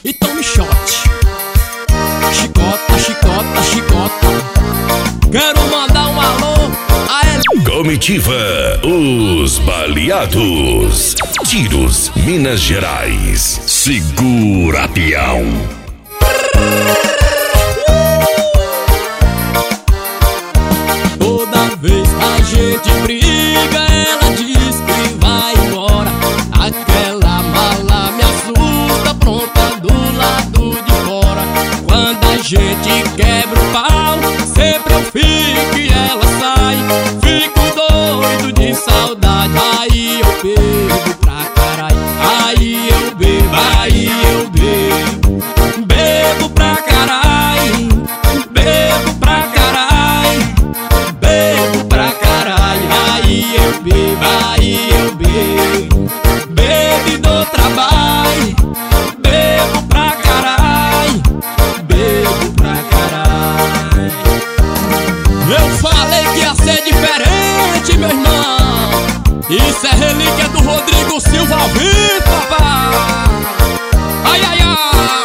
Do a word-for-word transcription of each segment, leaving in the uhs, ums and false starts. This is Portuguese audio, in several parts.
e tome shot. Chicota, chicota, chicota. Quero mandar um alô a ele. Comitiva Os Baleados. Tiros, Minas Gerais. Segura, peão. Toda vez a gente briga, ela diz que vai embora. Aquela mala me assusta, pronta do lado de fora. Quando a gente quebra o pau, sempre eu fico e ela sai. Fico doido de saudade, aí eu bebo pra caralho. Aí eu bebo, aí eu bebo. Bebo pra caralho, bebo pra caralho. Bebo pra caralho, aí eu bebo, aí eu bebo. Bebo e dou trabalho. Bebo pra caralho, bebo pra caralho. Eu falei que ia ser diferente, meu irmão. Isso é relíquia do Rodrigo Silva ao vivo, papai. Ai, ai, ai.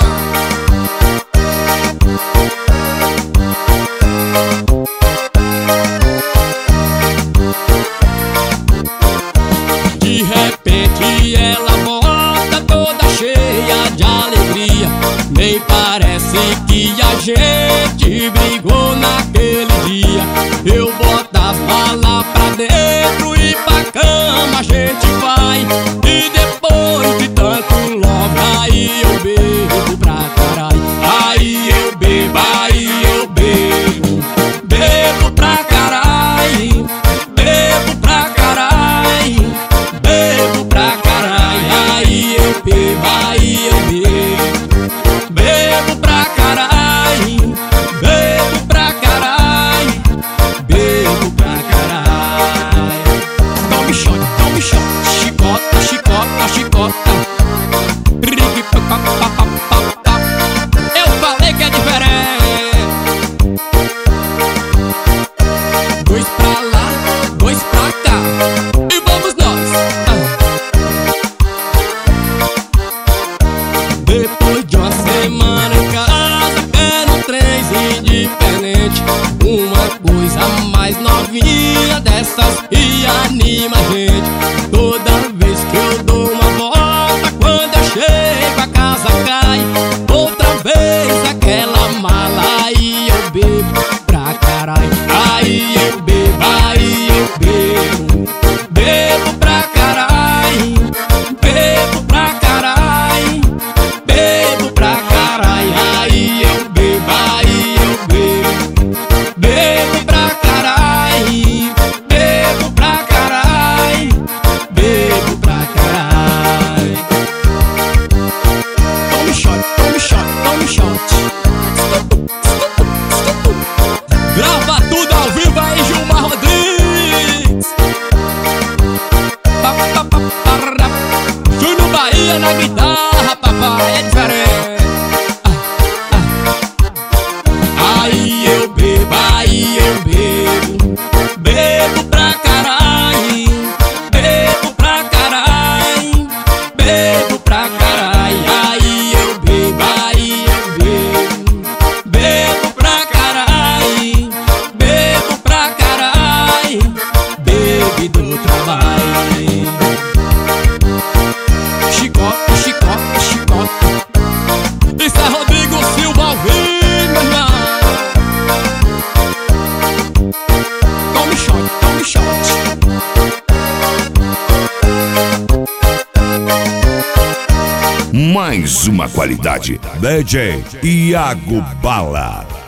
De repente ela volta toda cheia de alegria. Nem parece que a gente brigou naquele dia. Eu boto as malas pra dentro e pra cama a gente vai. E depois de tanto love, aí eu bebo pra caralho. Aí eu bebo, aí eu bebo. Bebo pra caralho. Bebo pra caralho. Bebo pra caralho. Aí eu bebo, aí eu bebo. Bebo pra caralho. Bebo pra caralho. Bebo pra caralho. Tome shot, tome shot. Chicota, chicota, chicota. Rigue, pa, pa, pa, pa, pa, pa. Eu falei que é diferente. Dois pra lá, dois pra cá. E vamos nós. Ah. Depois de uma semana em casa, quero um trenzinho diferente. Uma coisa mais novinha dessas e anima a gente. Toda vez que eu dou uma volta, quando eu chego a casa cai. Outra vez aquela mala, aí eu bebo pra caralho. Aí eu bebo, aí eu bebo. Bebo pra caralho. Bebo pra caralho. Bebo pra caralho. Aí eu bebo, aí eu bebo. Bebo pra caralho. Bebo pra caralho. Bebo pra caralho. Tome shot, tome shot, tome shot. Escutu, escutu, escutu. Grava tudo ao vivo aí, Gilmar Rodrigues. Pa, pa, pa, pa, Júnior Bahia na guitarra, papai, é diferente. Ah, ah. Aí eu bebo, aí eu bebo. Bebo pra caralho. Bebo pra caralho. Bebo pra caralho. Aí eu bebo, aí eu bebo. Bebo pra caralho. Bebo pra caralho. Bebo e dou trabalho. Chicota, chicota, chicota. Isso é Rodrigo Silva ao vivo, meu irmão. Tome shot, tome shot. Mais uma qualidade. D J Iago Bala.